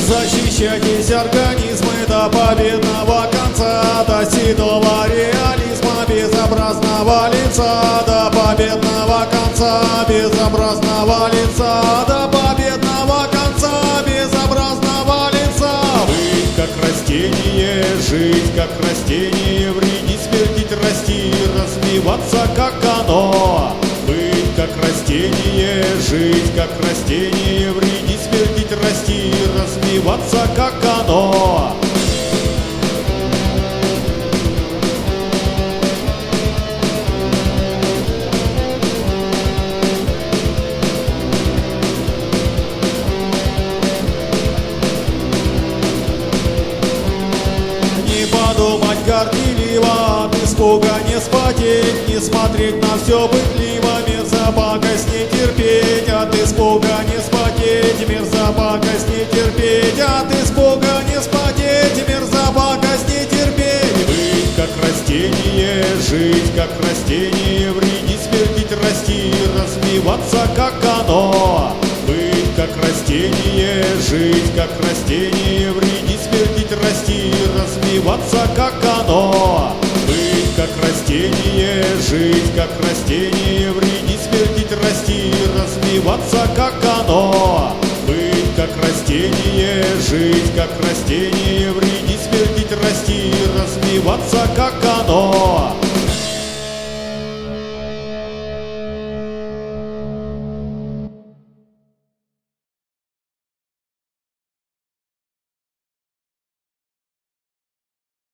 Защищайтесь, организмы, до победного конца, до седого реализма безобразного лица, до победного конца безобразного лица, до победного конца безобразного лица. Быть как растение, жить как растение, вредить, смердить, расти, развиваться как оно. Быть как растение, жить как растение, вредить, смердить, расти, развиваться как оно. Не подумать горделиво, от испуга не спотеть, не смотреть на все пытливо, мерзопакость не терпеть, от испуга не спотеть, мерзопакость не терпеть, от испуга не спотеть, мерзопакость не терпеть. Быть как растение, жить как растение, вредить, смердить, расти, развиваться как оно. Быть как растение, жить как растение, вредить, смердить, расти, развиваться как оно. Быть как растение, жить как растение, вредить, смердить, расти, развиваться как оно. Быть как растение, жить как растение.